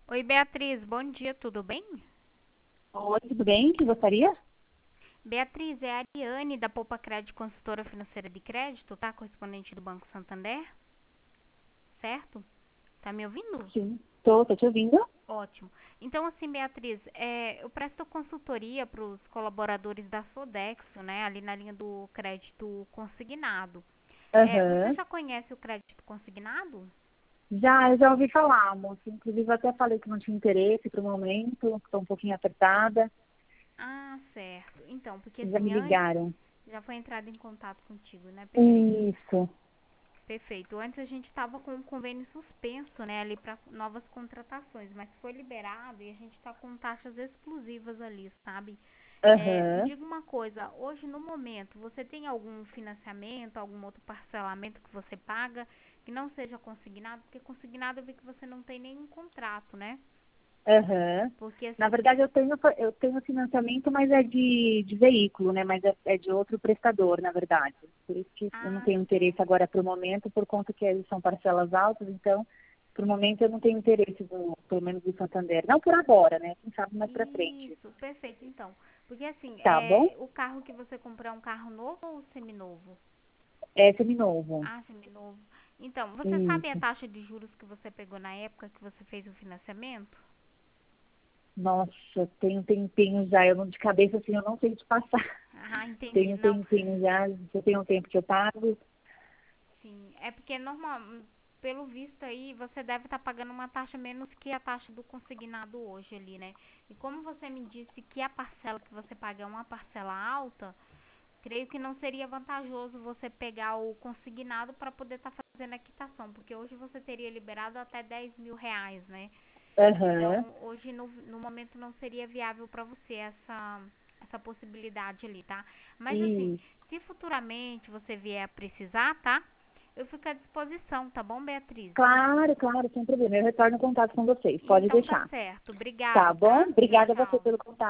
Oi, Beatriz, bom dia, tudo bem? Oi, tudo bem? Que gostaria? Beatriz, é a Ariane da Poupa Crédito, consultora financeira de crédito, tá? Correspondente do Banco Santander, certo? Tá me ouvindo? Sim. Tô te ouvindo. Ótimo. Então, assim, Beatriz, eu presto consultoria para os colaboradores da Sodexo, né? Ali na linha do crédito consignado. Você Aham. já conhece o crédito consignado? Eu já ouvi falar, moça. Inclusive, eu até falei que não tinha interesse para o momento, estou um pouquinho apertada. Ah, certo. Então, porque Já me assim, antes ligaram. já foi entrado em contato contigo, né? Perfeito. Isso. Perfeito. Antes a gente estava com um convênio suspenso, né, ali para novas contratações, mas foi liberado e a gente está com taxas exclusivas ali, sabe? Me Aham. diga uma coisa, hoje no momento, você tem algum financiamento, algum outro parcelamento que você paga que não seja consignado? Porque consignado eu vi que você não tem nenhum contrato, né? Aham. Porque Na assim, verdade, eu tenho financiamento, mas é de veículo, né? Mas é de outro prestador, na verdade. Por isso que eu não ah, tenho interesse certo. agora para o momento, por conta que eles são parcelas altas, então, por o momento, eu não tenho interesse, pelo menos do Santander. Não por agora, né? Quem sabe mais para frente. Isso, perfeito, então. Porque assim, Tá bom? o carro que você comprou é um carro novo ou seminovo? É seminovo. Ah, seminovo. Então, você sabe a Isso. taxa de juros que você pegou na época que você fez o financiamento? Nossa, tem um tempinho já. Eu não de cabeça assim, eu não sei te passar. Ah, entendi. Tem um Não, tempinho já. Já tem um tempo que eu pago. sim. É porque normal, pelo visto aí, você deve estar pagando uma taxa menos que a taxa do consignado hoje ali, né? E como você me disse que a parcela que você paga é uma parcela alta, creio que não seria vantajoso você pegar o consignado para poder estar fazendo a quitação, porque hoje você teria liberado até R$ 10.000, né? Aham. Então, hoje no momento não seria viável para você essa possibilidade ali, tá? Mas assim, Isso. se futuramente você vier a precisar, tá? Eu fico à disposição, tá bom, Beatriz? Claro, claro, sem problema. Eu retorno o contato com vocês. Pode Então tá deixar. certo. Tá Obrigado, bom? tá? Tchau, Obrigada a você tchau. pelo contato.